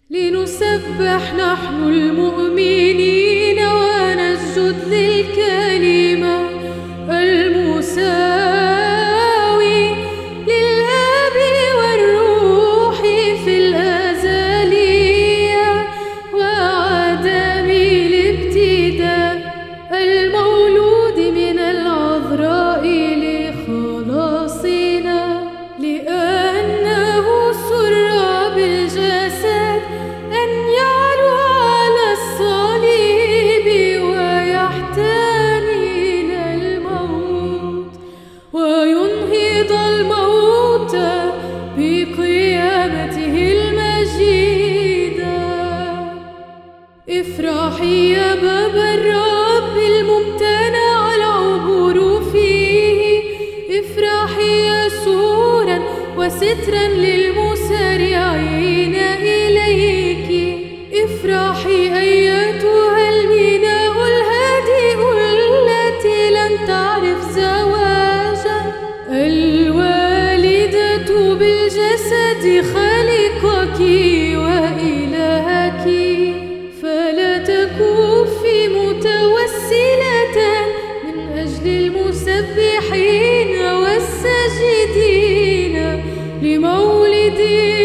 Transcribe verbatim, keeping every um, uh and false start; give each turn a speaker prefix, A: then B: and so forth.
A: لنسبح نحن المؤمنين ونسجد للكلمة المساوي للآب والروح في الأزلية وعدم الابتداء المولود من العذراء لخلاصنا، لأنه سر بالجسد أن يعلو على الصليب ويحتمي إلى الموت وينهض الموت بقيامته المجيدة. افرحي يا باب الرب الممتنع العبور فيه، افرحي يا سورا وسترا للمسارعين إليك، افرحي أيتها الميناء الهادئ التي لم تعرف زواجا، الوالدة بالجسد خالقك وإلهك، فلا تكفي متوسلة من أجل المسبحين والساجدين لمولد